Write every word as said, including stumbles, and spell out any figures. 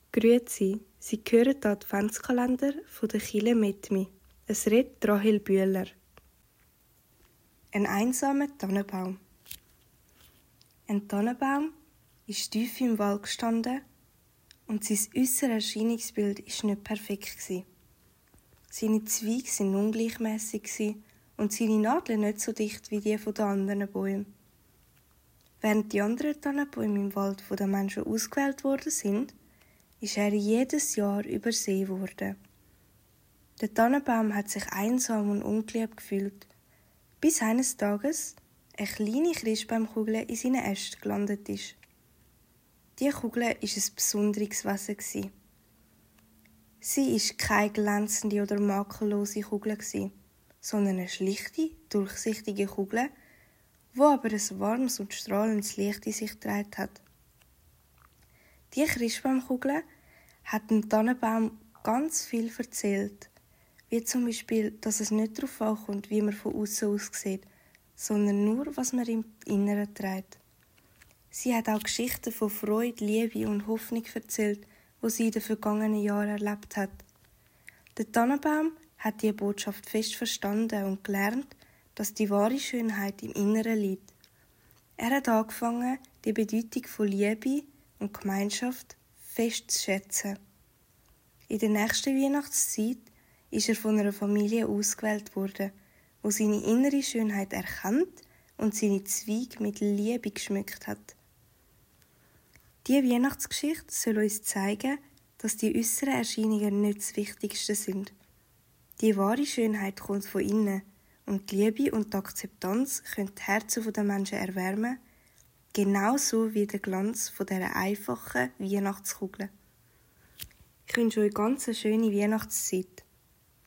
Grüezi, Sie hören den Adventskalender von der Kirche Metmi. Es redet Rahel Bühler. Ein einsamer Tannenbaum. Ein Tannenbaum ist tief im Wald gestanden und sein äußeres Erscheinungsbild war nicht perfekt. Seine Zweige waren ungleichmässig und seine Nadeln nicht so dicht wie die der anderen Bäume. Während die anderen Tannenbäume im Wald von den Menschen ausgewählt worden sind, ist er jedes Jahr übersehen worden. Der Tannenbaum hat sich einsam und ungeliebt gefühlt, bis eines Tages eine kleine Christbaumkugel in seinen Ästen gelandet ist. Diese Kugel war ein besonderes Wesen. Sie war keine glänzende oder makellose Kugel, sondern eine schlichte, durchsichtige Kugel, die aber ein warmes und strahlendes Licht in sich getragen hat. Die Christbaumkugel hat dem Tannenbaum ganz viel erzählt, wie zum Beispiel, dass es nicht darauf ankommt, wie man von außen aussieht, sondern nur, was man im Inneren trägt. Sie hat auch Geschichten von Freude, Liebe und Hoffnung erzählt, die sie in den vergangenen Jahren erlebt hat. Der Tannenbaum hat diese Botschaft fest verstanden und gelernt, dass die wahre Schönheit im Inneren liegt. Er hat angefangen, die Bedeutung von Liebe und Gemeinschaft fest zu schätzen. In der nächsten Weihnachtszeit ist er von einer Familie ausgewählt worden, die seine innere Schönheit erkannt und seine Zweige mit Liebe geschmückt hat. Diese Weihnachtsgeschichte soll uns zeigen, dass die äußeren Erscheinungen nicht das Wichtigste sind. Die wahre Schönheit kommt von innen und die Liebe und die Akzeptanz können die Herzen der Menschen erwärmen, genauso wie der Glanz von dieser einfachen Weihnachtskugel. Ich wünsche euch ganz eine schöne Weihnachtszeit.